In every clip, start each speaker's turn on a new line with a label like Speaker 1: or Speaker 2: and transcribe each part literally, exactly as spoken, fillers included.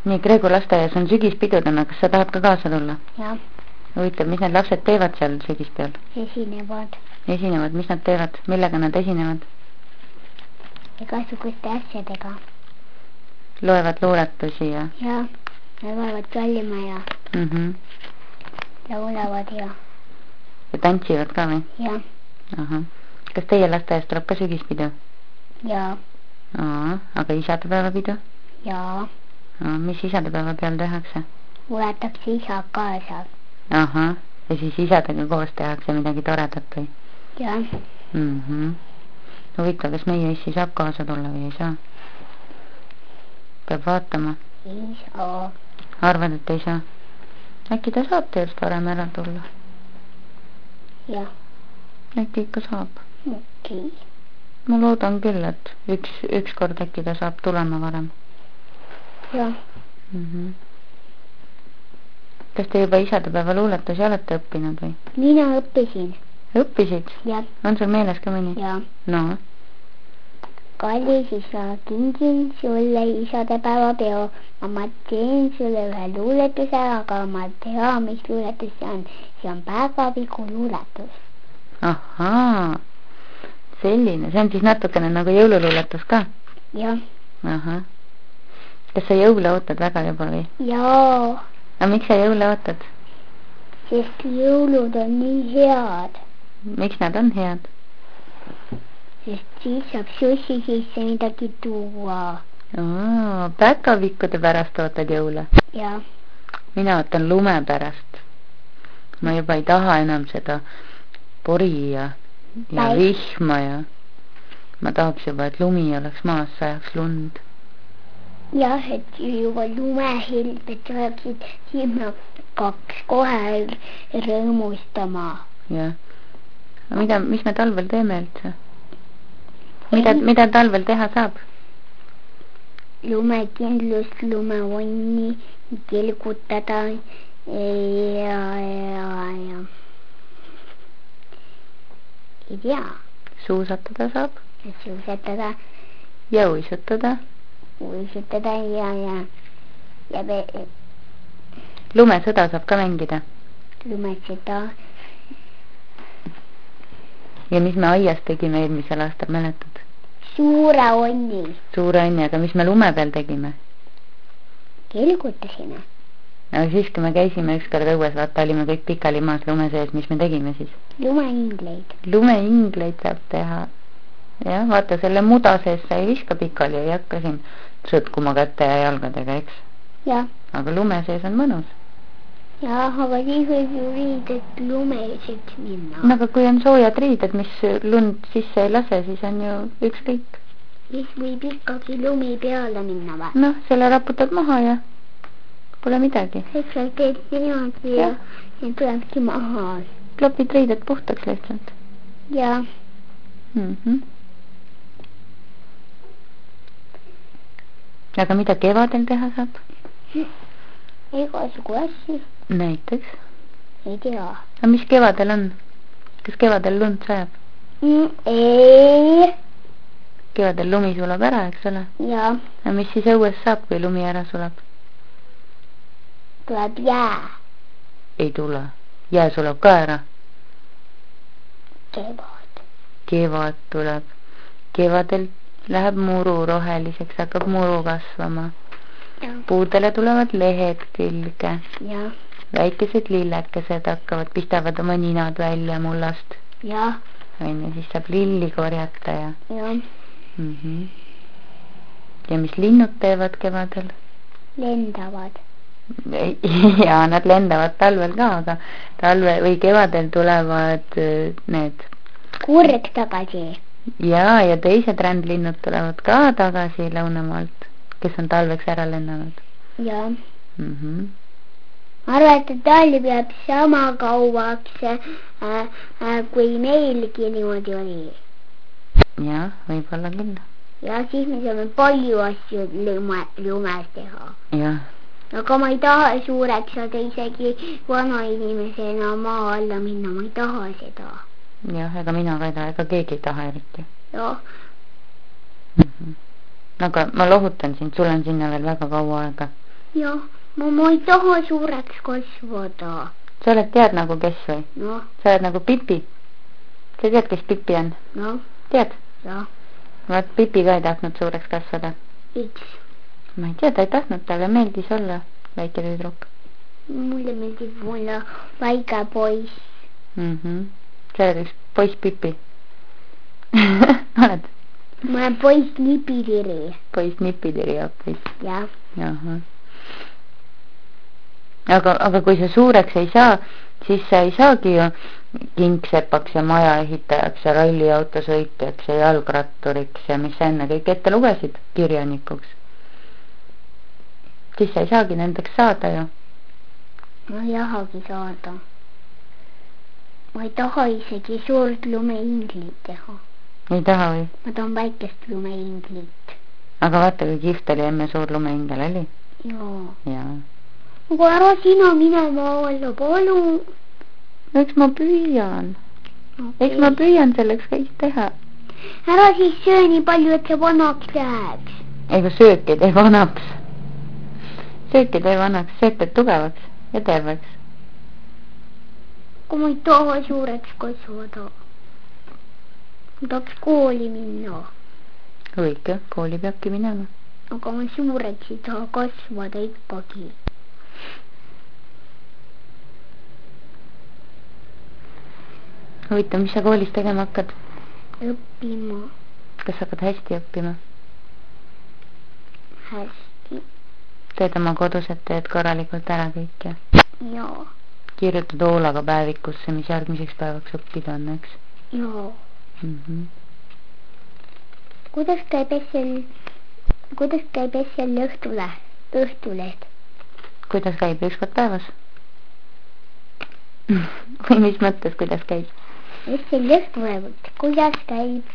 Speaker 1: Nii, Kreegu lasteaias on sügispidudena, kas sa tahad ka kaasa tulla?
Speaker 2: Jah.
Speaker 1: Huvitav, mis need lapsed teevad seal sügispeal?
Speaker 2: Esinevad.
Speaker 1: Esinevad, mis nad teevad? Millega nad esinevad?
Speaker 2: Igasuguste asjadega.
Speaker 1: Loevad luuletusi ja?
Speaker 2: Jah, nad loevad kallima ja
Speaker 1: mm -hmm.
Speaker 2: laulavad ja
Speaker 1: ja tantsivad ka või?
Speaker 2: Jah.
Speaker 1: Aha. Kas teie lasteaias tuleb ka sügispidu?
Speaker 2: Jaa.
Speaker 1: Aa, aga isadepäevapidu?
Speaker 2: Jaa.
Speaker 1: Aa, mis isadepäeva peal tehakse?
Speaker 2: Luetakse isa kaasa.
Speaker 1: Ahah, ja siis isadega koos tehakse midagi toredat või?
Speaker 2: Jah.
Speaker 1: mm -hmm. Huvitav, kas meie issi saab kaasa tulla või ei saa? Peab vaatama.
Speaker 2: Ei saa.
Speaker 1: Arvad, et ei saa? Äkki ta saab teist varem ära tulla?
Speaker 2: Jah.
Speaker 1: Äkki ikka saab?
Speaker 2: Okei.
Speaker 1: Ma loodan küll, et üks, üks kord äkki ta saab tulema varem.
Speaker 2: Jah.
Speaker 1: mm -hmm. Kas te juba isadepäeva luuletusi olete õppinud või?
Speaker 2: Mina õppisin.
Speaker 1: Õppisid?
Speaker 2: Jah.
Speaker 1: On sul meeles ka mõni?
Speaker 2: Jah.
Speaker 1: No?
Speaker 2: Kallis isa, kingin sulle isadepäeva peo. Ma teen sulle ühe luuletuse, aga ma tea, mis luuletus see on. See on päevaviku luuletus.
Speaker 1: Ahaa. Selline. See on siis natukene nagu jõululuuletus ka?
Speaker 2: Jah.
Speaker 1: Ahah. Kas sa jõule ootad väga juba või?
Speaker 2: Jaa.
Speaker 1: Aga miks sa jõule ootad?
Speaker 2: Sest jõulud on nii head.
Speaker 1: Miks nad on head?
Speaker 2: Sest siis saab sussi sisse midagi tuua.
Speaker 1: Aa, päkavikkude pärast ootad jõule?
Speaker 2: Jah.
Speaker 1: Mina ootan lume pärast. Ma juba ei taha enam seda pori ja, ja
Speaker 2: Päik.
Speaker 1: vihma ja ma tahaks juba, et lumi oleks maas, sajaks lund.
Speaker 2: Jah, et juba lumehelbed saaksid sinna kaks kohe rõõmustama.
Speaker 1: Jah. Mida, mis me talvel teeme üldse? Mida, mida talvel teha saab?
Speaker 2: Lumekindlust, lumevonni, tilgutada ja, ja, ja ei tea.
Speaker 1: Suusatada saab?
Speaker 2: Suusatada.
Speaker 1: Ja uisutada?
Speaker 2: Uisutada ja, ja, ja be,
Speaker 1: lumesõda saab ka mängida?
Speaker 2: Lumesõda.
Speaker 1: Ja mis me aias tegime eelmisel aastal, mäletad?
Speaker 2: Suure onni.
Speaker 1: Suure onni, aga mis me lume peal tegime?
Speaker 2: Kelgutasime.
Speaker 1: Aga siis, kui me käisime ükskord õues, vaata, olime kõik pikali maas lume sees, mis me tegime siis?
Speaker 2: Lumeingleid.
Speaker 1: Lumeingleid saab teha. Jah, vaata, selle muda sees sa ei viska pikali, ei hakka siin sõtkuma kätte ja jalgadega, eks?
Speaker 2: Jah.
Speaker 1: Aga lume sees on mõnus.
Speaker 2: Jah, aga siis võib ju riided lumeseks minna.
Speaker 1: No, aga kui on soojad riided, mis lund sisse ei lase, siis on ju ükskõik.
Speaker 2: Siis võib ikkagi lumi peale minna või?
Speaker 1: Noh, selle raputad maha ja pole midagi.
Speaker 2: Eks sa teed niimoodi ja, ja tulebki maha.
Speaker 1: Klopid riided puhtaks lihtsalt.
Speaker 2: Jah.
Speaker 1: Mm -hmm. Aga mida kevadel teha saab?
Speaker 2: Igasugu asju.
Speaker 1: Näiteks?
Speaker 2: Ei tea.
Speaker 1: Aga mis kevadel on? Kas kevadel lund sajab?
Speaker 2: Mm, ei.
Speaker 1: Kevadel lumi sulab ära, eks ole?
Speaker 2: Jaa.
Speaker 1: Aga mis siis õues saab, kui lumi ära sulab?
Speaker 2: Tuleb jää.
Speaker 1: Ei tule. Jää sulab ka ära.
Speaker 2: Kevad.
Speaker 1: Kevad tuleb. Kevadel läheb muru roheliseks, hakkab muru kasvama.
Speaker 2: Ja.
Speaker 1: Puudele tulevad lehed külge.
Speaker 2: Ja.
Speaker 1: Väikesed lillekesed hakkavad, pistavad oma ninad välja mullast.
Speaker 2: Ja.
Speaker 1: Ja siis saab lilli korjata ja...
Speaker 2: Ja.
Speaker 1: Mm -hmm. Ja mis linnud teevad kevadel?
Speaker 2: Lendavad.
Speaker 1: Ja nad lendavad talvel ka, aga talve või kevadel tulevad need...
Speaker 2: Kurg tagasi.
Speaker 1: Ja, ja teised rändlinnud tulevad ka tagasi Lõunamaalt, kes on talveks ära lennanud.
Speaker 2: Ja.
Speaker 1: Mm -hmm.
Speaker 2: Arvad, et talv jääb sama kauaks, äh, äh, kui meilgi niimoodi oli.
Speaker 1: Ja, võib-olla küll.
Speaker 2: Ja siis me saame palju asju lume, lumes teha.
Speaker 1: Ja.
Speaker 2: Aga ma ei taha suureks saada isegi vana inimesena maa alla minna, ma ei taha seda.
Speaker 1: Jah, ega mina ka ei taha, ega keegi ei taha eriti.
Speaker 2: Jah.
Speaker 1: Mm -hmm. Aga ma lohutan sind, sul on sinna veel väga kaua aega.
Speaker 2: jah, ma, ma ei taha suureks kasvada.
Speaker 1: Sa oled tead nagu kes või?
Speaker 2: Noh.
Speaker 1: Sa oled nagu Pipi. Sa tead, kes Pipi on?
Speaker 2: Noh.
Speaker 1: Tead?
Speaker 2: Jah.
Speaker 1: Vaat Pipi ka ei tahtnud suureks kasvada.
Speaker 2: Miks?
Speaker 1: Ma ei tea, ta ei tahtnud, talle meeldis olla väike tüdruk.
Speaker 2: Mulle meeldib olla väike poiss.
Speaker 1: Mhm. Sa oled üks poiss Pipi. Oled?
Speaker 2: Ma olen poiss Nipitiri.
Speaker 1: Poiss Nipitiri hoopis.
Speaker 2: Jah.
Speaker 1: Jahah. Aga, aga kui sa suureks ei saa, siis sa ei saagi ju kingsepaks ja majaehitajaks ja ralliautosõitjaks ja jalgratturiks ja mis sa enne kõik ette lugesid kirjanikuks. Siis sa ei saagi nendeks saada ju.
Speaker 2: Ma ei tahagi saada. Ma ei taha isegi suurt lumeinglit teha.
Speaker 1: Ei taha või? Ma
Speaker 2: tahan väikest lumeinglit.
Speaker 1: Aga vaata, kui kihvt oli emme suur lumeingel oli.
Speaker 2: Jaa.
Speaker 1: Jaa.
Speaker 2: Aga ära sina minema olla, palun.
Speaker 1: Eks ma püüan. Okay. Eks ma püüan selleks kõik teha.
Speaker 2: Ära siis söö nii palju, et see vanaks läheks.
Speaker 1: Ega söök ei tee vanaks. Söök ei tee vanaks, söök teeb tugevaks ja terveks.
Speaker 2: Kui ma ei taha suureks kasvada. Ma tahaks kooli minna.
Speaker 1: Õige, kooli peabki minema.
Speaker 2: Aga ma suureks ei taha kasvada ikkagi.
Speaker 1: Huvitav, mis sa koolis tegema hakkad?
Speaker 2: Õppima.
Speaker 1: Kas hakkad hästi õppima?
Speaker 2: Hästi.
Speaker 1: Teed oma kodused teed korralikult ära kõik ja?
Speaker 2: Jaa.
Speaker 1: Kirjutad hoolaga päevikusse, mis järgmiseks päevaks õppida on, eks?
Speaker 2: Jaa.
Speaker 1: Mm-hmm.
Speaker 2: Kuidas käib Essel, kuidas käib Essel õhtule, õhtuleht?
Speaker 1: Kuidas käib üks kord päevas? Või mis mõttes, kuidas käib?
Speaker 2: Essel õhtuleht, kuidas käib?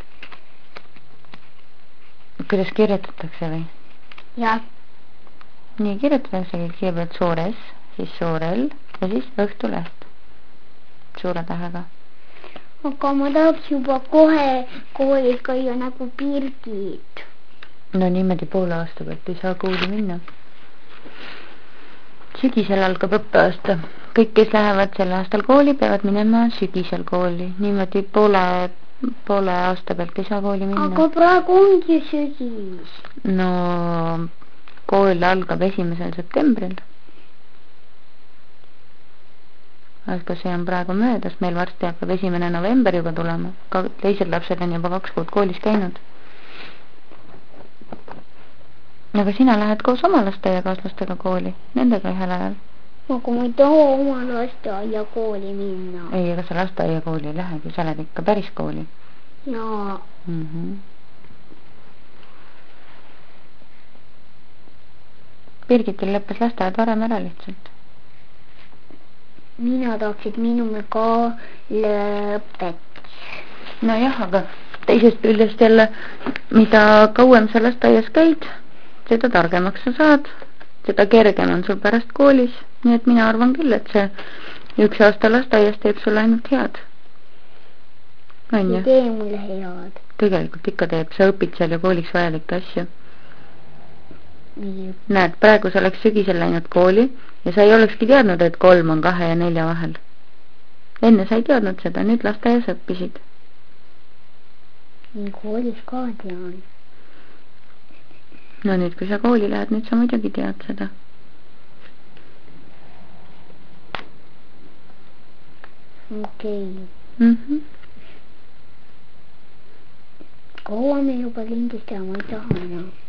Speaker 1: Kuidas kirjutatakse või?
Speaker 2: Jah.
Speaker 1: Nii kirjutatakse kõigepealt suur S, siis suur L ja siis õhtuleht. Suure tähega.
Speaker 2: Aga ma tahaks juba kohe koolis käia nagu Birgit.
Speaker 1: No niimoodi poole aasta pealt ei saa kooli minna. Sügisel algab õppeaasta. Kõik, kes lähevad sel aastal kooli, peavad minema sügisel kooli. Niimoodi poole, poole aasta pealt ei saa kooli minna.
Speaker 2: Aga praegu ongi sügis.
Speaker 1: No kool algab esimesel septembril. Aga see on praegu möödas, meil varsti hakkab esimene november juba tulema. Ka teised lapsed on juba kaks kuud koolis käinud. Aga sina lähed koos oma lasteaiakaaslastega kooli, nendega ühel ajal.
Speaker 2: Aga ma ei taha oma lasteaia kooli minna.
Speaker 1: Ei, ega sa lasteaia kooli ei lähegi, sa lähed ikka päris kooli.
Speaker 2: Jaa.
Speaker 1: Mm-hmm. Birgitil lõppes lasteaed varem ära lihtsalt.
Speaker 2: Mina tahaks, et minume ka lõpeks.
Speaker 1: No jah, aga teisest küljest jälle, mida kauem sa lasteaias käid, seda targemaks sa saad, seda kergem on sul pärast koolis. Nii et mina arvan küll, et see üks aasta lasteaias teeb sulle ainult head. On
Speaker 2: ei tee mulle head.
Speaker 1: Tegelikult ikka teeb, sa õpid seal ja kooliks vajalikke asju.
Speaker 2: Nii.
Speaker 1: Näed, praegu sa oleks sügisel läinud kooli ja sa ei olekski teadnud, et kolm on kahe ja nelja vahel. Enne sa ei teadnud seda, nüüd lasteaias õppisid.
Speaker 2: Nii koolis ka tean.
Speaker 1: No nüüd, kui sa kooli lähed, nüüd sa muidugi tead seda.
Speaker 2: Okei.
Speaker 1: Mhm.
Speaker 2: Kaua me juba lindistama ei taha enam.